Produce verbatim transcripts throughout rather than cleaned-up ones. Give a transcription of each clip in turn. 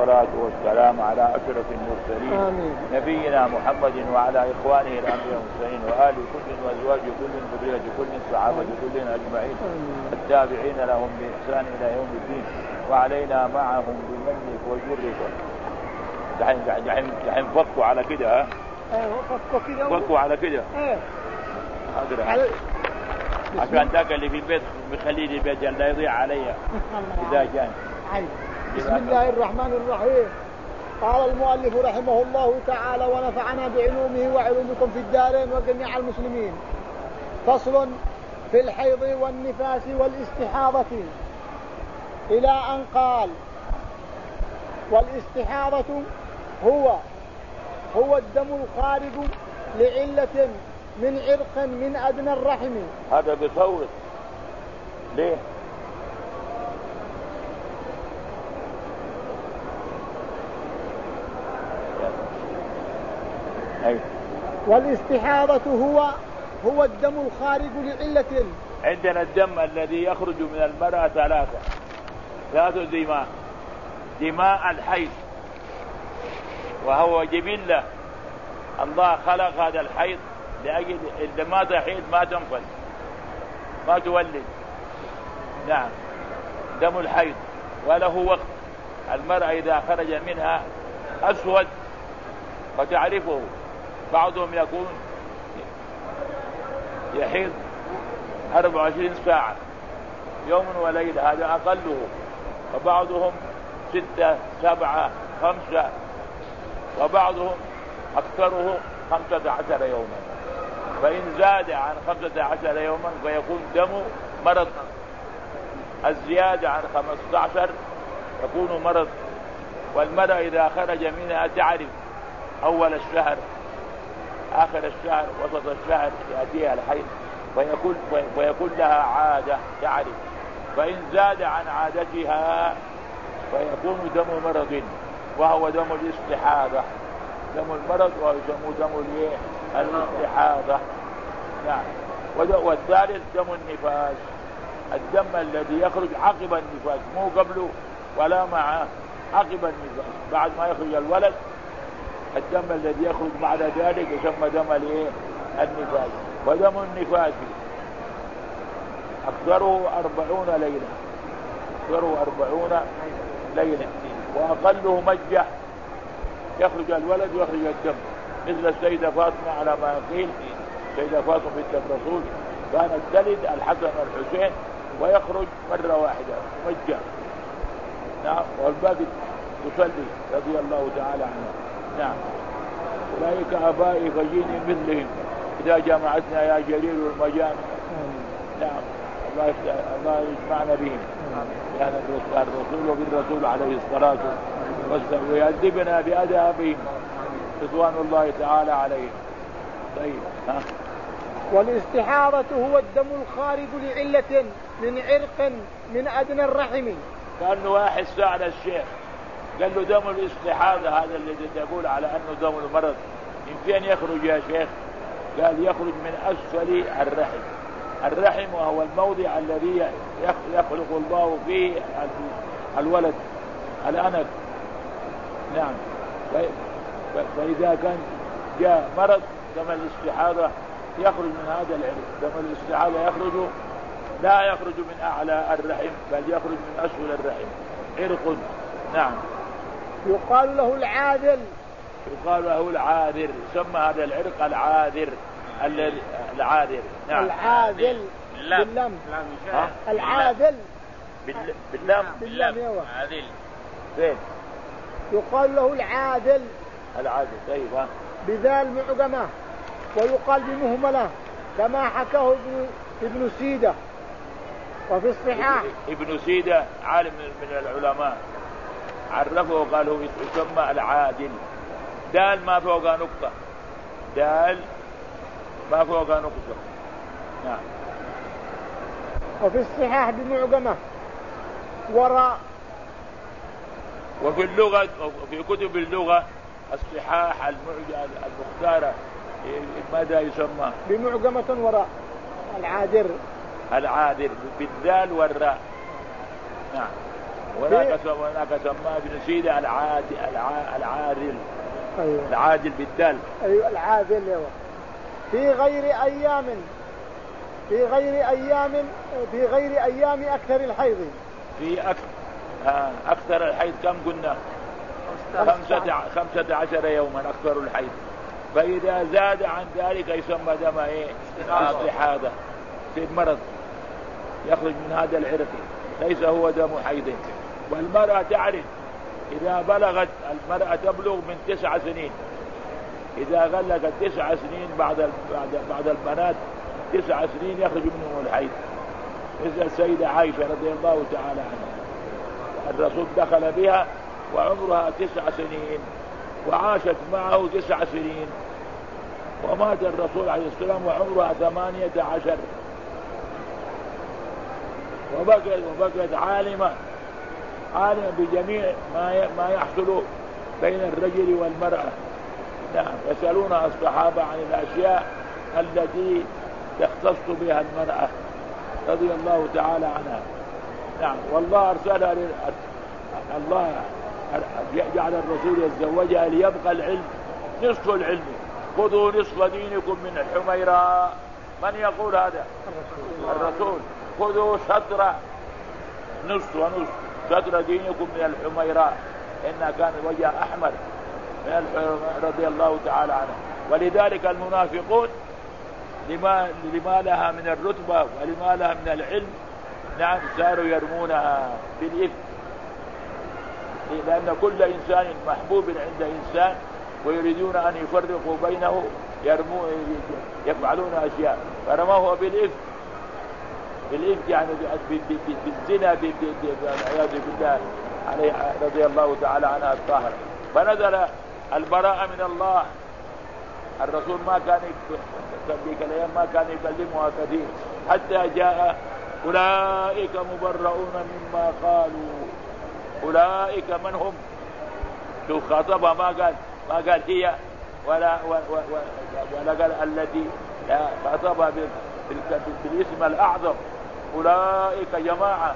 والصلاة والسلام على أشرف المرسلين آمين. نبينا محمد وعلى إخوانه الأنبياء والمرسلين وآل كل وأزواج كل وذرية كل صحابة كل أجمعين التابعين لهم بإحسان إلى يوم الدين وعلينا معهم بمنك وجرك. دحين دحين دحين فكوا على كده ها؟ ايوه فكوا كده فكوا على كده. ايه حاضر على... عشان ذاك اللي في البيت بخليه لي البيت لا يضيع علي إذا جاء. بسم الله الرحمن الرحيم. قال المؤلف رحمه الله تعالى ونفعنا بعلومه وعلومكم في الدارين وجميع المسلمين. فصل في الحيض والنفاس والاستحاضة إلى أن قال والاستحاضة هو هو الدم الخارج لعلة من عرق من أدنى الرحم. هذا بصوت ليه؟ أي. والاستحاضة هو هو الدم الخارج لعلة. عندنا الدم الذي يخرج من المرأة ثلاثة ثلاثة دماء. دماء الحيض وهو جبلة الله خلق هذا الحيض لأجل إذا ما تحيض ما تنفذ ما تولد. نعم دم الحيض وله وقت. المرأة إذا خرج منها أسود فتعرفه. بعضهم يكون يحيض أربع وعشرين ساعة يوم وليلة هذا أقله. وبعضهم ستة سبعة خمسة وبعضهم أكثره خمسة عشر يوما. فإن زاد عن خمسة عشر يوما فيكون دم مرض. الزيادة عن خمسة عشر يكون مرض. والمرأة إذا خرج منها تعرف أول الشهر آخر الشهر وسط الشهر يأتيها الحيض فيكون, فيكون لها عادة تعرف. فإن زاد عن عادتها فيكون دم مرض وهو دم الاستحاضة. دم المرض ويسمى دم الاستحاضة. نعم. والثالث دم النفاس الدم الذي يخرج عقب النفاس مو قبله ولا معه عقب النفاس بعد ما يخرج الولد. الدم الذي يخرج بعد ذلك يسمى دم النفاس. ودم النفاس أكثره أربعون ليلة أكثره أربعون ليلة وأقله مجة يخرج الولد ويخرج الدم. مثل السيدة فاطمة على ما قيل. السيدة فاطمة بنت الرسول كانت تلد الحسن والحسين ويخرج مرة واحدة مجة. نعم. والباقي تصلي رضي الله تعالى عنها. نعم. أولئك آبائي فجيني مثلهم إذا جمعتنا يا جليل المجامع. نعم. الله الله يجمعنا بهم يعني الرسول وبالرسول عليه الصلاة والسلام ويأدبنا بأدابهم رضوان الله تعالى عليهم. طيب ها. والاستحاضة هو الدم الخارج لعلة من عرق من أدنى الرحم. كأنه واحد سأل الشيخ قال له دم الاستحاضة هذا الذي تقول على أنه دم المرض من فين يخرج يا شيخ؟ قال يخرج من أسفل الرحم. الرحم وهو الموضع الذي يخلق الله فيه الولد الأنف. نعم. فإذا كان جاء مرض دم الاستحاضة يخرج من هذا العرق. دم الاستحاضة يخرج لا يخرج من أعلى الرحم بل يخرج من أسفل الرحم عرق. نعم. يقال له العاذل. يقال له العاذر. يسمى هذا العرق العاذر العاذر. نعم. العاذل باللام. العاذل باللام. باللام ايوه. عاذل فين؟ يقال له العاذل. العاذل. طيب ها. بذال معجمة ويقال بمهملة كما حكاه ابن ابن سيدة وفي الصحاح. ابن سيدة عالم من العلماء عرفه وقالوا يسمى العادل. دال ما فوق نقطة. دال ما فوق نقطة. نعم. وفي الصحاح بمعجمة وراء. وفي اللغة وفي كتب اللغة الصحاح المختارة ماذا يسمى؟ بمعجمة وراء العاذر. العاذر بالذال والراء. نعم. وهناك وهناك سماه ابن سيدة العادل العادل أيوة. العادل بالدال. أيوة العادل. أيوة. في غير أيام في غير أيام في غير أيام أكثر الحيض. في أكثر آه أكثر الحيض كم قلنا؟ خمسة خمسة عشر يوما أكثر الحيض. فإذا زاد عن ذلك يسمى دم إيه؟ استحاضة. في مرض يخرج من هذا العرق ليس هو دم حيض. والمرأة تعرف إذا بلغت المرأة تبلغ من تسع سنين، إذا غلقت تسع سنين بعد بعد بعد البنات تسع سنين يخرج منهم الحيض. مثل السيدة عائشة رضي الله تعالى عنها، الرسول دخل بها وعمرها تسع سنين وعاشت معه تسع سنين، ومات الرسول عليه السلام وعمرها ثمانية عشر، وبقت وبقت عالمة عالمة بجميع ما ما يحصل بين الرجل والمرأة. نعم، يسألون الصحابة عن الأشياء التي تختص بها المرأة رضي الله تعالى عنها. نعم، والله أرسلها الله جعل الرسول يتزوجها ليبقى العلم نصف العلم. خذوا نصف دينكم من الحميراء. من يقول هذا؟ الرسول. خذوا شطر نصف ونصف شطر دينكم من الحميراء، إنها كان وجه أحمر من رضي الله تعالى عنه. ولذلك المنافقون لما لما لها من الرتبة ولما لها من العلم، نعم، صاروا يرمونها بالإثم، لأن كل إنسان محبوب عند إنسان ويريدون أن يفرقوا بينه يرمون يفعلون أشياء فرموه بالإثم بالإثم يعني بالزنا والعياذ بالله عليه رضي الله تعالى عنها الطاهر. فنزل البراءة من الله. الرسول ما كان ذيك الأيام ما كان يكلمها كثير حتى جاء أولئك مبرؤون مما قالوا. أولئك من هم؟ شو خاطبها ما قال ما قال هي ولا ولا قال التي، لا، خاطبها بالاسم الأعظم. أولئك جماعة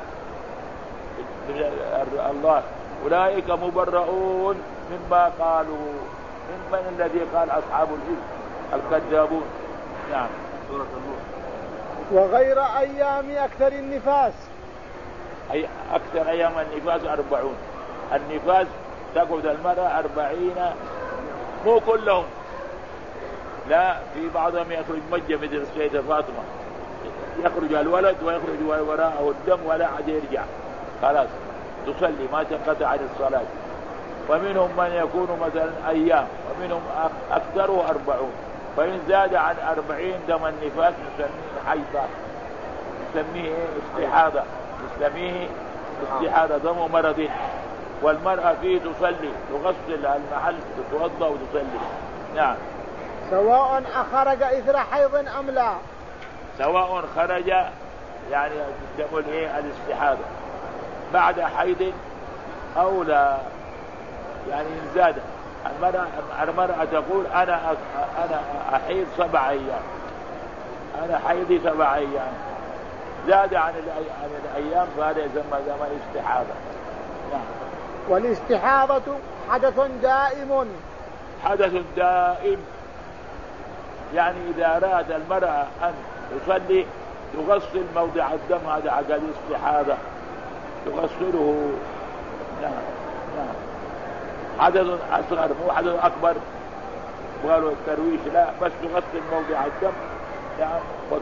الله. أولئك مبرؤون مما قالوا. ممن الذي قال أصحاب الإثم الكذابون. نعم. سورة النور. وغير أيام أكثر النفاس. أي أكثر أيام النفاس أربعون. النفاس تقعد المرأة أربعين، مو كلهم، لا، في بعضهم يخرج مجة مثل السيدة فاطمة، يخرج الولد ويخرج وراءه الدم ولا عاد يرجع، خلاص تصلي ما تنقطع عن الصلاة. ومنهم من يكون مثلا أيام، ومنهم أكثره أربعون. فإن زاد عن أربعين دم النفاس نسميه حيضة، نسميه استحاضة، نسميه استحاضة دم مرض. والمرأة فيه تصلي، تغسل المحل، تتوضأ وتصلي. نعم. سواء أخرج إثر حيض أم لا. سواء خرج يعني دم الاستحاضة بعد حيض أو لا، يعني إن زاد. المرأة, المرأة تقول أنا أنا أحيض سبع أيام، أنا حيضي سبع أيام، زاد عن عن الأيام فهذا يسمى دم استحاضة. نعم. والاستحاضة حدث دائم. حدث دائم يعني إذا أراد المرأة أن تصلي تغسل موضع الدم، هذا عقد الاستحاضة، تغسله. نعم. نعم. حدث أصغر مو حدث أكبر، قالوا الترويش لا، بس تغسل موضع الدم. نعم.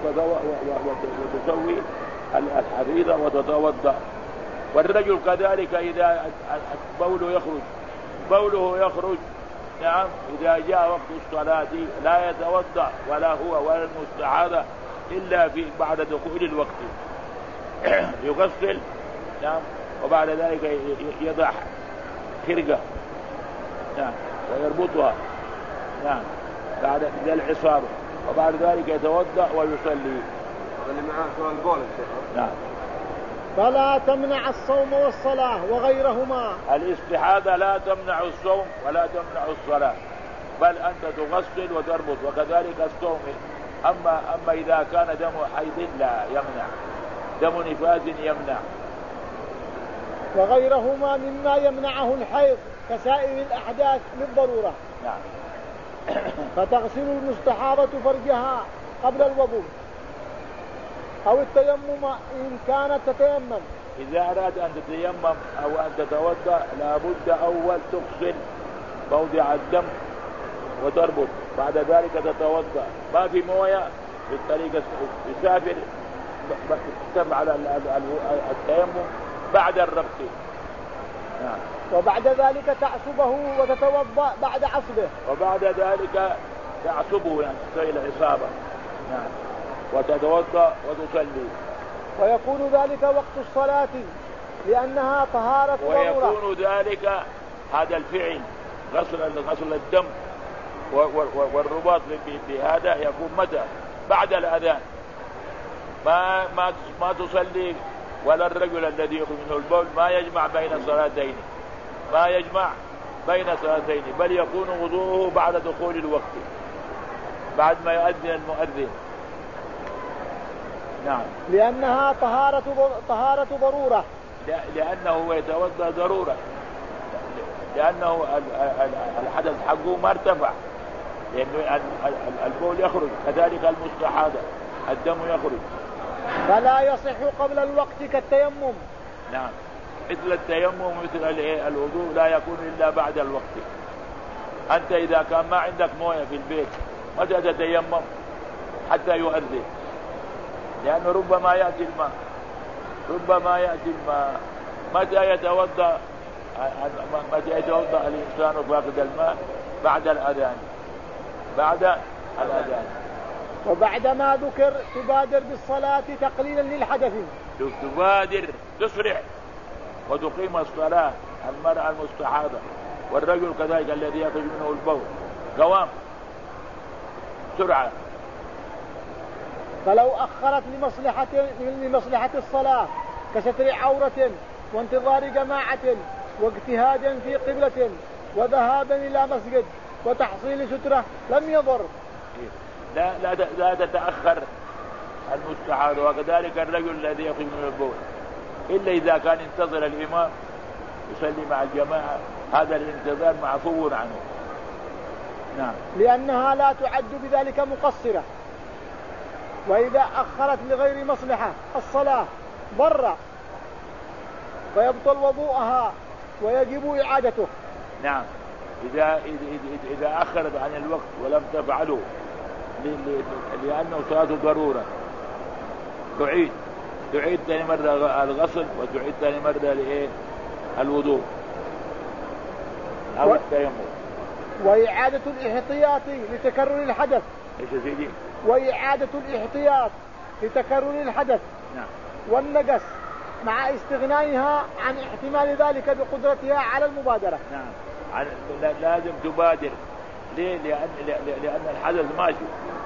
وتسوي الحفيظة وتتوضأ. والرجل كذلك إذا بوله يخرج بوله يخرج نعم، إذا جاء وقت الصلاة لا يتوضأ ولا هو ولا المستحاضة إلا في بعد دخول الوقت. يغسل. نعم. وبعد ذلك يضع خرقة. نعم. ويربطها. نعم. بعد العصابة. وبعد ذلك يتوضأ ويصلي. اللي معاه سؤال قول الشيخ. نعم. فلا تمنع الصوم والصلاة وغيرهما. الاستحاضة لا تمنع الصوم ولا تمنع الصلاة، بل أنت تغسل وتربط، وكذلك الصوم. أما أما إذا كان دم حيض لا يمنع، دم نفاس يمنع. وغيرهما مما يمنعه الحيض كسائر الأحداث للضرورة. نعم. فتغسل المستحاضة فرجها قبل الوضوء أو التيمم إن كانت تتيمم. إذا أراد أن تتيمم أو أن تتوضأ لابد أول تغسل موضع الدم وتربط، بعد ذلك تتوضأ. ما في موية في الطريق يسافر تفعل التيمم بعد الربط. نعم. وبعد ذلك تعصبه وتتوضأ بعد عصبه. وبعد ذلك تعصبه يعني تصير العصابة. نعم. وتتوضأ وتصلي. ويكون ذلك وقت الصلاة لأنها طهارة ضرورة. ويكون ذلك هذا الفعل غسل غسل الدم والرباط بهذا يكون متى؟ بعد الأذان. ما ما ما تصلي ولا الرجل الذي يخرج منه البول ما يجمع بين صلاتين، ما يجمع بين صلاتين، بل يكون وضوءه بعد دخول الوقت، بعد ما يؤذن المؤذن. نعم. لأنها طهارة طهارة ضرورة. لأنه يتوضأ ضرورة، لأنه الحدث حقه ما ارتفع، لأنه البول يخرج، كذلك المستحاضة الدم يخرج. فلا يصح قبل الوقت كالتيمم. نعم. مثل التيمم مثل الوضوء لا يكون إلا بعد الوقت. أنت إذا كان ما عندك موية في البيت متى تتيمم؟ حتى يؤذن، لأنه ربما يأتي الماء، ربما يأتي الماء. متى يتوضأ متى يتوضأ الإنسان فاقد الماء؟ بعد الأذان، بعد الأذان. وبعدما ذكر تبادر بالصلاة تقليلا للحدث. تبادر تسرع وتقيم الصلاة المرأة المستحاضة والرجل كذلك الذي يخرج منه البول قوام سرعة. فلو أخرت لمصلحة لمصلحة الصلاة كستر عورة وانتظار جماعة واجتهاد في قبلة وذهابا إلى مسجد وتحصيل سترة لم يضر. لا لا لا تتأخر المستحاضة وكذلك الرجل الذي يخرج من البول، إلا إذا كان انتظر الإمام يصلي مع الجماعة، هذا الانتظار معفو عنه. نعم. لأنها لا تعد بذلك مقصرة. وإذا أخرت لغير مصلحة الصلاة ضر فيبطل وضوءها ويجب إعادته. نعم. إذا إذا أخرت عن الوقت ولم تفعله لأنه صلاة ضرورة تعيد تعيد ثاني مرة الغسل وتعيد ثاني مرة لإيه الوضوء أو التيمم. وإعادة الاحتياط لتكرر الحدث. إيش يا سيدي؟ وإعادة الاحتياط لتكرر الحدث. نعم. والنقص مع استغنائها عن احتمال ذلك بقدرتها على المبادرة. نعم. لازم تبادر. ليه؟ لأن لأن الحدث ماشي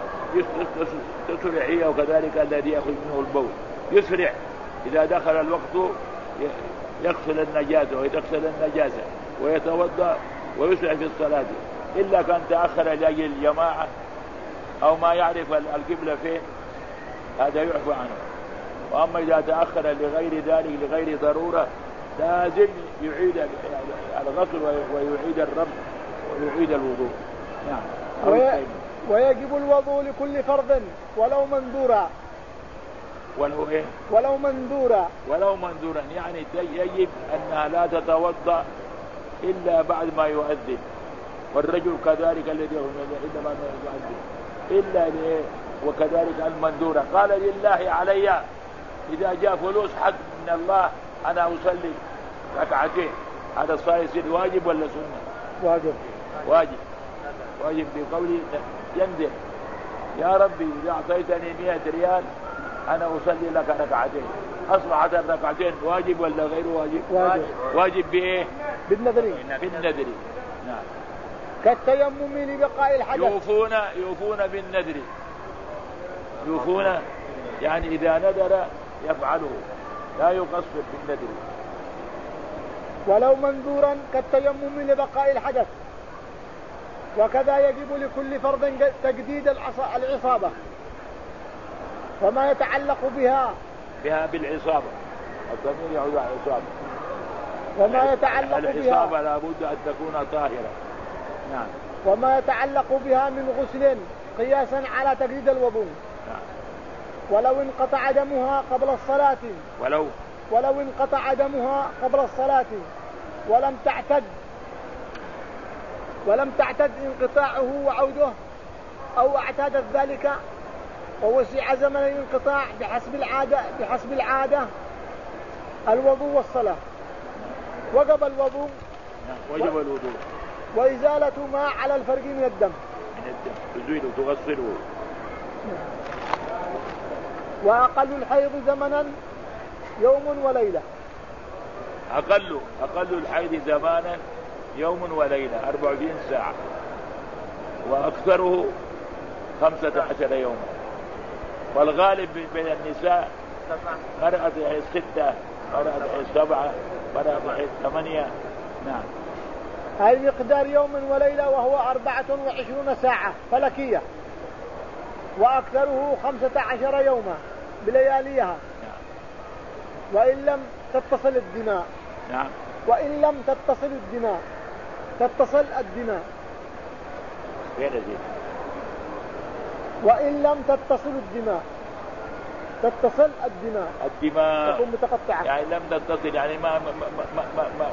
تسرع هي وكذلك الذي يأخذ منه البول يسرع. إذا دخل الوقت يغسل النجاسة ويغسل النجاسة ويتوضأ ويسرع في الصلاة، إلا كان تأخر لأجل الجماعة أو ما يعرف القبلة فين هذا يعفى عنه. وأما إذا تأخر لغير ذلك لغير ضرورة لازم يعيد الغسل ويعيد الربط ويعيد الوضوء. نعم. وي... ويجب الوضوء لكل فرض ولو منذورا. ولو إيه؟ ولو منذورا. ولو منذورا يعني يجب أنها لا تتوضأ إلا بعد ما يؤذن، والرجل كذلك الذي إلا بعد ما يؤذن إلا ليه. وكذلك المنذورة قال لله علي إذا جاء فلوس حق من الله أنا أصلي ركعتين، هذا صار يصير واجب ولا سنة؟ واجب. واجب واجب بقولي ينذر يا ربي إذا أعطيتني مئة ريال أنا أصلي لك ركعتين، أصبحت الركعتين واجب ولا غير واجب؟ واجب. واجب بإيه؟ بالنذر. بالنذر. نعم. كالتيمم لبقاء الحدث. يوفون يوفون بالنذر، يوفون يعني إذا نذر يفعله لا يقصر بالنذر. ولو منذورا كالتيمم لبقاء الحدث. وكذا يجب لكل فرض تجديد العصابة وما يتعلق بها بها بالعصابة، الضمير يعود على العصابة. وما يتعلق الإصابة بها لابد أن تكون طاهرة. نعم. وما يتعلق بها من غسل قياسا على تجديد الوضوء. نعم. ولو انقطع دمها قبل الصلاة ولو ولو انقطع دمها قبل الصلاة ولم تعتد ولم تعتد انقطاعه وعوده أو اعتادت ذلك ووسع زمن الانقطاع بحسب العادة بحسب العادة الوضوء والصلاة وجب الوضوء وجب الوضوء وإزالة ما على الفرج من الدم من الدم تزيله تغسله. وأقل الحيض زمنا يوم وليلة. أقل أقل الحيض زمانا يوم وليلة أربع وعشرين ساعة وأكثره خمسة عشر يوما. والغالب بين النساء مرأة تحيض ستة مرأة تحيض سبعة مرأة تحيض ثمانية. نعم. هاي مقدار يوم وليلة وهو أربعة وعشرون ساعة فلكية وأكثره خمسة عشر يوما بلياليها. نعم. وإن لم تتصل الدماء. نعم. وإن لم تتصل الدماء تتصل الدماء. وإن لم تتصل الدماء تتصل الدماء. الدماء تكون متقطعة يعني لم تتصل يعني ما ما ما ما, ما, ما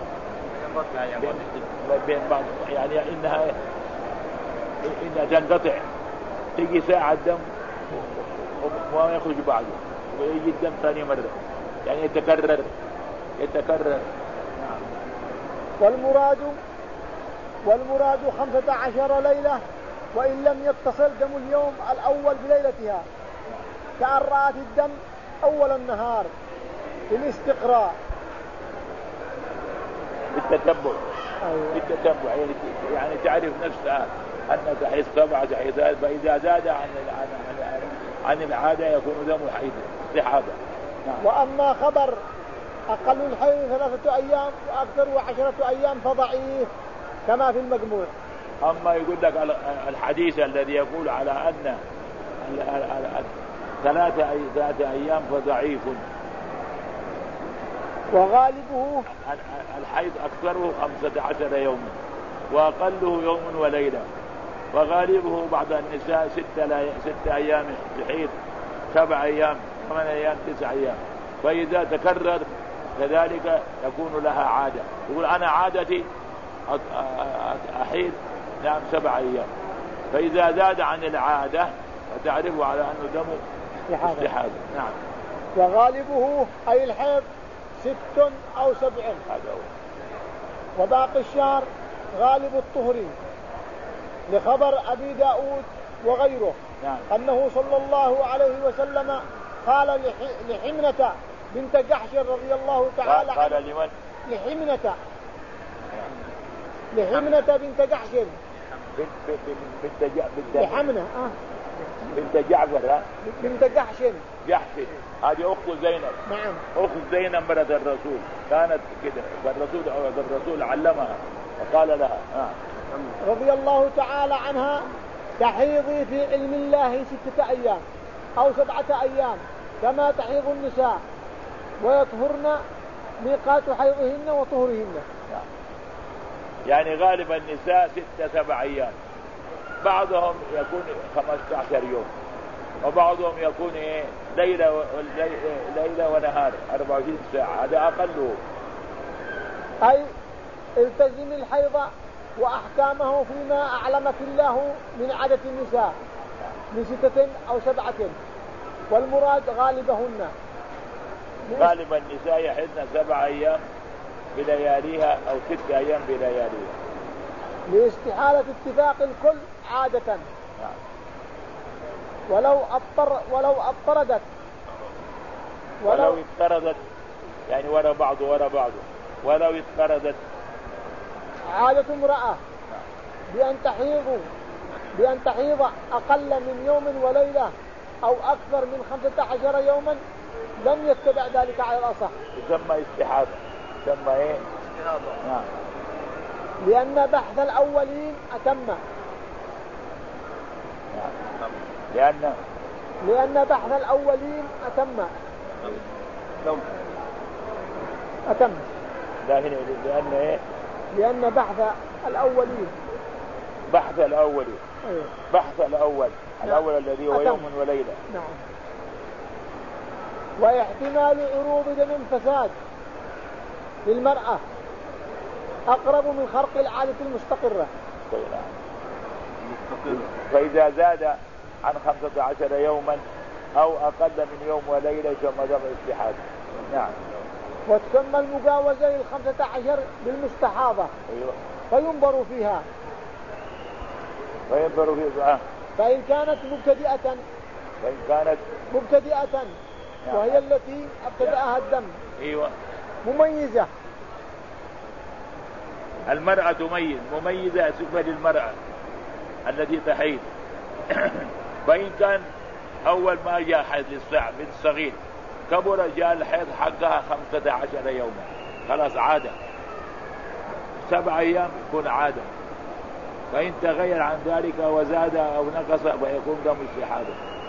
بين بعض يعني إنها إنها تنقطع تيجي ساعة الدم وما يخرج بعده ويجي الدم ثاني مرة يعني يتكرر يتكرر. نعم. والمراد والمراد خمسة عشر ليلة وإن لم يتصل دم اليوم الأول بليلتها كأن رأت الدم أول النهار بالاستقراء بالتتبع. أيوة. بالتتبع يعني تعرف نفسها أن تحيض سبعة تحيض فإذا زاد عن عن عن, عن العادة يكون دم حيض استحاضة. نعم. وأما خبر أقل الحيض ثلاثة أيام وأكثر عشرة أيام فضعيف كما في المجموع. أما يقول لك الحديث الذي يقول على أن ثلاثة ثلاثة أيام فضعيف. وغالبه الحيض أكثره خمسة عشر يوما وأقله يوم وليلة وغالبه بعض النساء ستة, ستة أيام تحيض سبع أيام ثمان أيام تسع أيام فإذا تكرر كذلك يكون لها عادة. يقول أنا عادتي أحيض نعم سبع أيام فإذا زاد عن العادة فتعرف على أنه دم استحاضة. نعم. وغالبه أي الحيض ست أو سبع. هذا هو. وباقي الشهر غالب الطهر لخبر أبي داود وغيره. نعم. أنه صلى الله عليه وسلم قال لحمنة بنت جحش رضي الله تعالى عنها. قال لمن؟ لحمنة لحمنة بنت جحش بنت بنت بنت لحمنة آه. بنت جعفر بنت جحش جحش هذه أخت زينب. نعم. أخت زينب مرة الرسول كانت كده فالرسول أو الرسول علمها وقال لها آه. رضي الله تعالى عنها تحيضي في علم الله ستة أيام أو سبعة أيام كما تحيض النساء ويطهرن ميقات حيضهن وطهرهن. يعني غالب النساء ستة سبع أيام بعضهم يكون خمسة عشر يوم وبعضهم يكون إيه ليلة, و... ليلة ونهار أربع وعشرين ساعة هذا أقله. أي التزم الحيض وأحكامه فيما أعلمك الله من عدد النساء من ستة أو سبعة والمراد غالبهن. غالب النساء يحيضن سبع أيام بلياليها أو ست أيام بلياليها لاستحالة اتفاق الكل عادة. نعم. ولو أضطر ولو اضطردت ولو, ولو اضطردت يعني وراء بعض وراء بعض ولو اضطردت عادة امرأة بأن تحيض بأن تحيض أقل من يوم وليلة أو أكثر من خمسة عشر يوما لم يتبع ذلك على الأصح. يسمى استحاضة. يسمى إيه؟ نعم. لأن بحث الأولين أتم. نعم. لأن لأن بحث الأولين أتم. أتم. لكن لأن إيه؟ لأن بحث الأولين بحث الأولين أيه. بحث الأول الأول نعم. الذي هو يوم وليلة. نعم. واحتمال عروض دم فساد للمرأة أقرب من خرق العادة المستقرة. فإذا زاد عن خمسة عشر يوما أو أقل من يوم وليلة يسمى دم استحاضة. نعم. وتسمى المجاوزة للخمسة عشر بالمستحاضة. أيوة. فينظر فيها فينظر فيها فإن كانت مبتدئة فإن كانت مبتدئة نعم. وهي التي ابتدأها الدم. أيوة. مميزة. المرأة تميز مميزة سبة للمرأة التي تحيض. فإن كان أول ما جاء حيض للصعب الصغير كبر جاء الحيض حقها خمسة عشر يوما خلاص عادة سبع أيام يكون عادة. فإن تغير عن ذلك وزاد أو نقص فيكون دم استحاضة.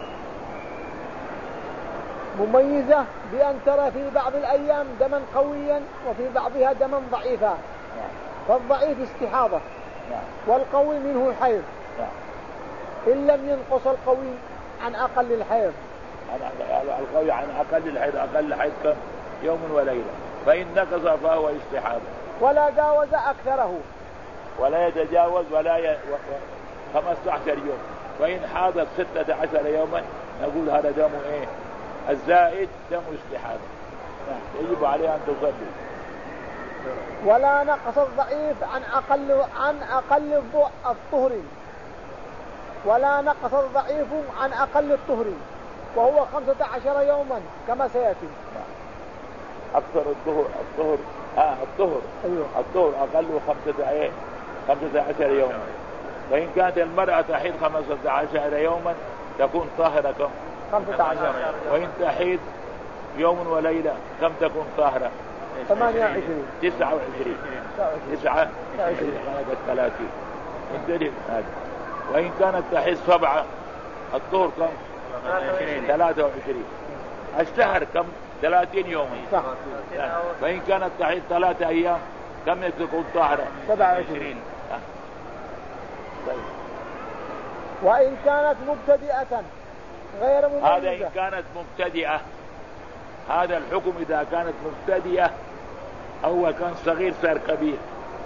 مميزة بأن ترى في بعض الأيام دما قويا وفي بعضها دما ضعيفا. نعم. فالضعيف استحاضة. نعم. والقوي منه حيض. نعم. إن لم ينقص القوي عن أقل الحيض. القوي عن أقل الحيض أقل الحيض كم يوم وليلة. فإن نقص فهو استحاضة. ولا جاوز أكثره ولا يتجاوز ولا ي... خمسة عشر يوم. فإن حاضت ستة عشر يوما نقول هذا دم إيه الزائد دم استحاضة. يجب عليه أن تصلي. ولا نقص الضعيف عن أقل عن أقل الطهر ولا نقص الضعيف عن أقل الطهر وهو خمسة عشر يوما كما سيأتي. أكثر الطهر الطهر آه الطهر أيوه. الطهر أقل خمسة إيه خمسة عشر يوما. فإن كانت المرأة تحيض خمسة عشر يوما تكون طاهرة كم خمسة عشر. وإن تحيض يوم وليلة كم تكون طاهرة ثمانية وعشرين تسعة وعشرين تسعة وعشرين هذا ثلاثين. انتبه هذا. وإن كانت تحيض سبعة الطهر كم ثلاثة وعشرين. الشهر كم ثلاثين يوما. صح. فإن كانت تحيض ثلاثة أيام كم تكون طاهرة سبعة وعشرين. طيب. وإن كانت مبتدئة غير مميزة. هذا إن كانت مبتدئة هذا الحكم إذا كانت مبتدئة أول كان صغير صار كبير.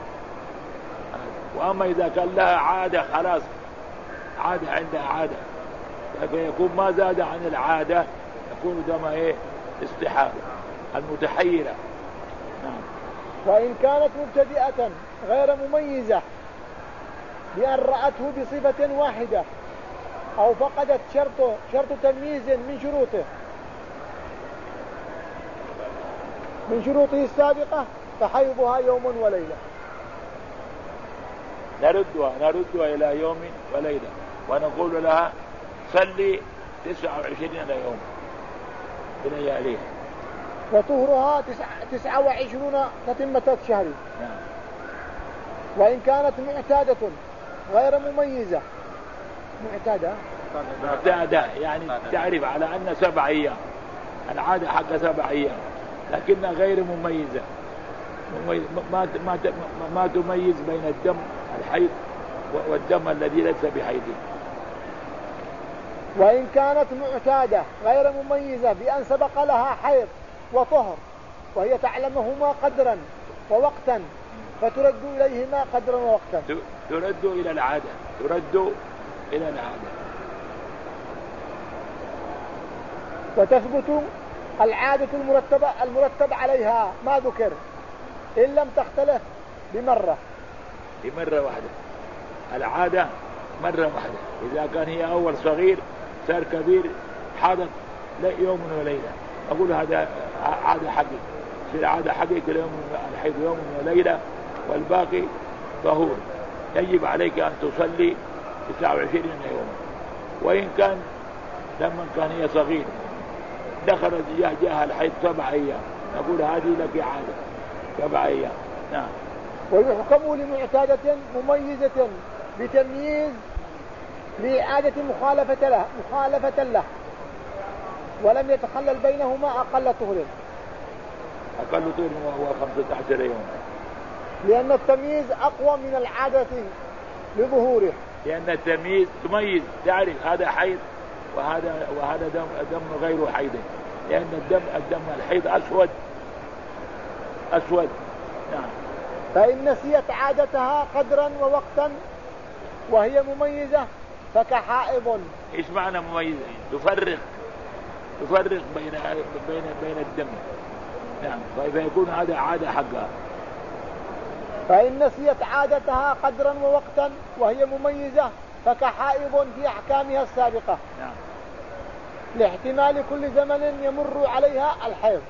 وأما إذا كان لها عادة خلاص عادة عندها عادة فيكون ما زاد عن العادة يكون دم إيه استحاضة المتحيرة. نعم. وإن كانت مبتدئة غير مميزة بأن رأته بصفة واحدة أو فقدت شرط شرط تمييز من شروطه من شروطه السابقة فحيضها يوم وليلة. نردها نردها إلى يوم وليلة ونقول لها صلي تسعة وعشرين يوم بلياليه. وطهرها تسعة وعشرون تتمة الشهر. نعم. وإن كانت معتادة غير مميزة معتادة معتادة يعني تعرف على أن سبع أيام العادة حق سبع أيام لكنها غير مميزة ما ما ما تميز بين الدم الحيض والدم الذي ليس بحيض. وإن كانت معتادة غير مميزة بأن سبق لها حيض وطهر وهي تعلمهما قدرا ووقتا فترد إليهما قدرا ووقتا. ترد إلى العادة ترد إلى العادة. وتثبت العادة المرتبة المرتب عليها ما ذكر إن لم تختلف بمرة بمرة واحدة. العادة مرة واحدة. إذا كان هي أول صغير صار كبير حاضر يوم وليلة أقول هذا عادة حقيقة في عادة حقيقة يوم الحيض يوم وليلة والباقي طهور. يجب عليك أن تصلي تسعة وعشرين يوما. وإن كان لما كان هي صغير دخلت جاءها الحيض سبع أيام نقول هذه لك عادة سبع أيام. نعم. ويحكم لمعتادة مميزة بتمييز لإعادة مخالفة له مخالفة له ولم يتخلل بينهما أقل طهر. أقل طول وهو خمسة عشر يوم، لأن التمييز أقوى من العادة لظهوره، لأن التمييز تميز تعرف هذا حيض وهذا وهذا دم دم غير حيض، لأن الدم الدم الحيض أسود أسود. نعم. فإن نسيت عادتها قدرا ووقتا وهي مميزة فكحائض. إيش معنى مميزة؟ تفرق تفرق بين بين بين الدم. نعم. فيكون هذا عادة حقها. فإن نسيت عادتها قدرا ووقتا وهي مميزة فكحائض في أحكامها السابقة. نعم. لاحتمال كل زمن يمر عليها الحيض،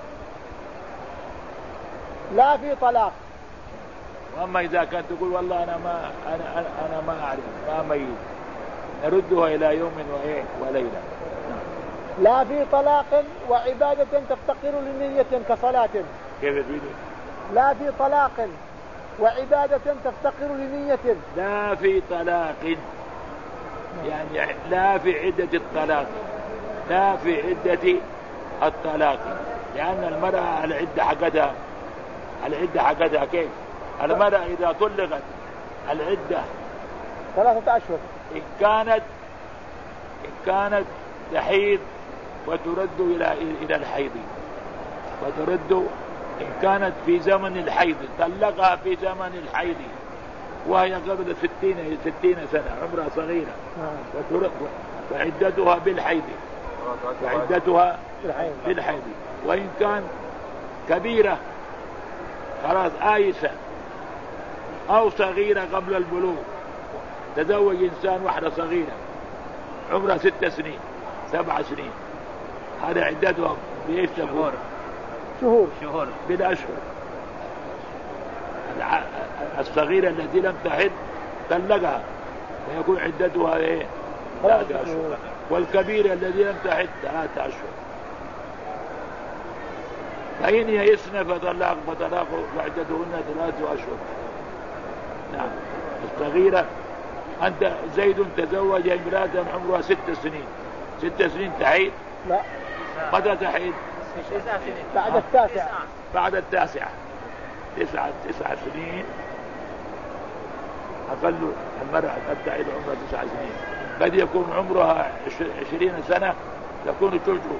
لا في طلاق. واما اذا كانت تقول والله انا ما انا انا, أنا ما اعرف ما اميز، نردها الى يوم وايه وليله. لا في طلاق وعباده تفتقر لنيه كصلاه. كيف تقول؟ لا في طلاق وعباده تفتقر لنيه. لا في طلاق يعني لا في عده الطلاق، لا في عده الطلاق، لان المراه العده حقتها العده حقتها كيف؟ المرأة إذا طلقت العدة ثلاثة أشهر إن كانت إن كانت تحيض وترد إلى إلى الحيض، وترد إن كانت في زمن الحيض، طلقها في زمن الحيض وهي قبل ستين ستين سنة عمرها صغيرة، وعدتها بالحيض وعدتها بالحيض. وإن كان كبيرة خلاص آيسة أو صغيرة قبل البلوغ، تزوج إنسان واحدة صغيرة عمرها ست سنين سبع سنين، هذا عدتها بإيش؟ شهور شهور شهور بالأشهر. الصغيرة التي لم تحد طلقها فيكون عدتها إيه؟ ثلاثة أشهر، والكبيرة التي لم تحد ثلاثة أشهر. فإن يئسن فطلاق فطلاق وعدتهن ثلاثة أشهر. نعم. الصغيرة أنت زيد تزوج امرأة عمرها ست سنين، ست سنين تحيد؟ لا. متى تحيد؟ بعد التاسعة. بعد التاسعة تسعة تسع سنين أقل المرأة قد تحيد عمرها تسع سنين، قد يكون عمرها عشرين سنة تكون تلجو.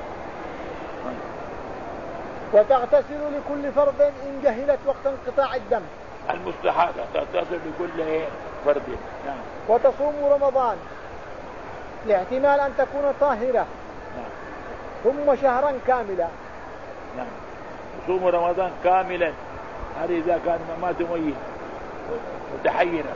وتغتسل لكل فرض إن جهلت وقت انقطاع الدم. المستحاضة تغتسل لكل فرض. نعم. وتصوم رمضان لاحتمال أن تكون طاهرة. نعم. ثم شهرا كاملا. نعم. تصوم رمضان كاملا، هذه إذا كان ما تميز متحيرة.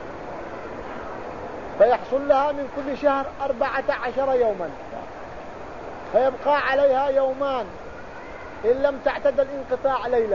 فيحصل لها من كل شهر أربعة عشر يوما. نعم. فيبقى عليها يومان إن لم تعتد الانقطاع ليلا،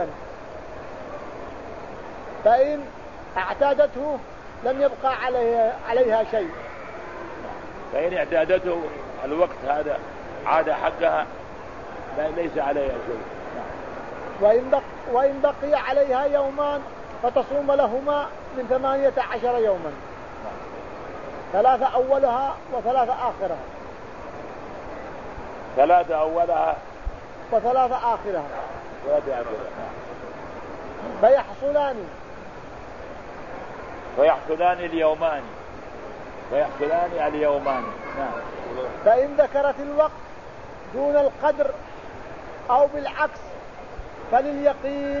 فإن اعتادته لم يبقى عليها, عليها شيء. فإن اعتادته الوقت هذا عاد حقها ليس عليها شيء. وإن, بق وإن بقي عليها يومان فتصوم لهما من ثمانية عشر يوما، ثلاثة أولها وثلاثة آخرها. ثلاثة أولها وثلاثة آخرها. ثلاثة آخرها. فيحصلان فيحصلان اليومان فيحصلان اليومان. نعم. فإن ذكرت الوقت دون القدر أو بالعكس فلليقين.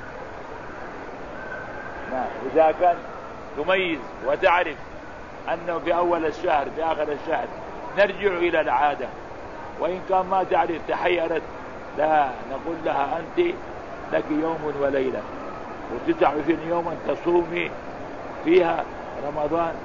نعم. إذا كان تميز وتعرف أنه في أول الشهر في آخر الشهر نرجع إلى العادة، وإن كان ما تعرف تحيرت لا نقول لها أنت لك يوم وليلة وتسع وعشرين يوما تصومي فيها رمضان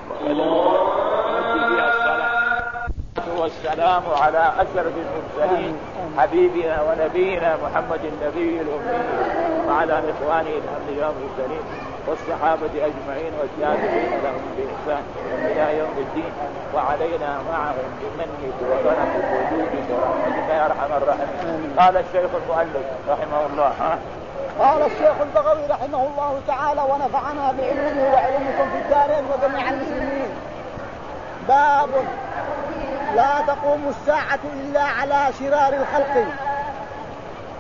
وتؤدي فيها الصلاة. والسلام على أشرف المرسلين حبيبنا ونبينا محمد النبي الأمي وعلى إخوانه الأنبياء المرسلين والصحابة أجمعين والتابعين لهم بإحسان إلى يوم الدين، وعلينا معهم بمنك وكرمك وجودك ورحمتك يا أرحم الراحمين. قال الشيخ المؤلف رحمه الله. ها؟ قال الشيخ البغوي رحمه الله تعالى ونفعنا بعلمه وعلمكم في الدارين وجميع المسلمين. باب لا تقوم الساعة إلا على شرار الخلق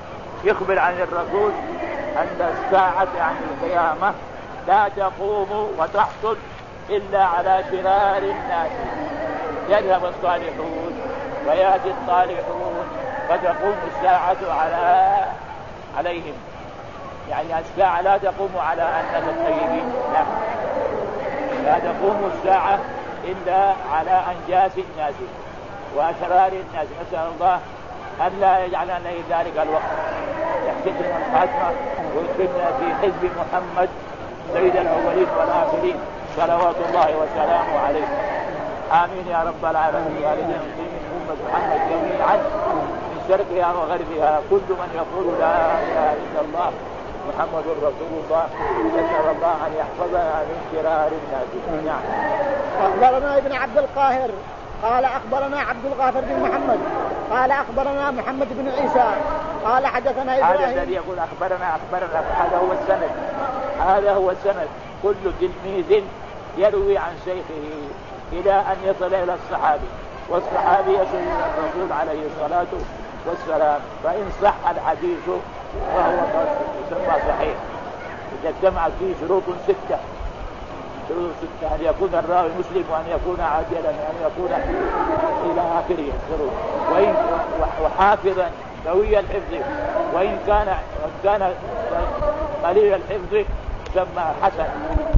يخبر عن الرسول أن الساعة يعني القيامة لا تقوم وتحصل إلا على شرار الناس. يذهب الصالحون ويأتي الصالحون فتقوم الساعة على عليهم. يعني الساعة لا تقوم على أن الطيبين، لا لا تقوم الساعة إلا على أنجاس الناس وأشرار الناس. نسأل الله أن لا يجعلنا في ذلك الوقت، يحسدنا الخاتمة ويكرمنا في حزب محمد سيد الأولين والآخرين صلوات الله وسلامه عليه. آمين يا رب العالمين. يا رجال المسلمين أمة محمد جميعا من شرقها وغربها كل من يقول لا إله إلا الله محمد رسول الله نسأل الله أن يحفظنا من شرار الناس. نعم. أخبرنا ابن عبد القاهر قال أخبرنا عبد الغافر بن محمد قال أخبرنا محمد بن عيسى قال حدثنا إبراهيم. هذا الذي يقول أخبرنا أخبرنا هذا هو السند، هذا هو السند. كل تلميذ يروي عن شيخه إلى أن يصل إلى الصحابي، والصحابي يصل إلى الرسول عليه الصلاة والسلام. فإن صح الحديث فهو يسمى صحيح إذا اجتمعت فيه شروط ستة. شروط ستة: أن يكون الراوي مسلم، وأن يكون عاجلا، وأن يكون إلى آخره الشروط، وإن وحافظا قوي الحفظ، وإن كان كان قليل الحفظ يسمى حسن.